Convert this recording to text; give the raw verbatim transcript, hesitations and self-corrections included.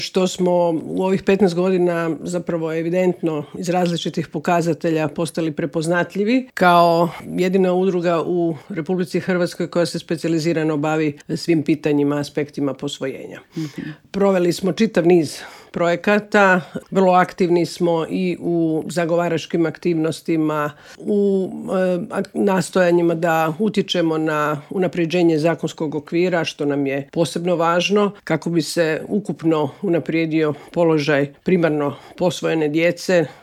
što smo u ovih petnaest godina zapravo evidentno iz različitih pokazatelja postali prepoznatljivi kao jedina udruga u Republici Hrvatskoj koja se specijalizirano bavi svim pitanjima, aspektima posvojenja. Mm-hmm. Proveli smo čitav niz projekata, vrlo aktivni smo i u zagovaračkim aktivnostima, u e, nastojanjima da utječemo na unapređenje zakonskog okvira, što nam je posebno važno kako bi se ukupno unaprijedio položaj primarno posvojene djece